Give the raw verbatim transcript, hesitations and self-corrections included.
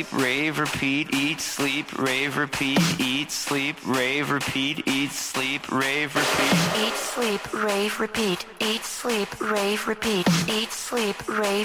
sleep, rave, repeat, eat, sleep, rave, repeat, eat, sleep, rave, repeat, eat, sleep, rave, repeat. Eat, sleep, rave, repeat. Eat, sleep, rave, repeat. Eat, sleep, rave.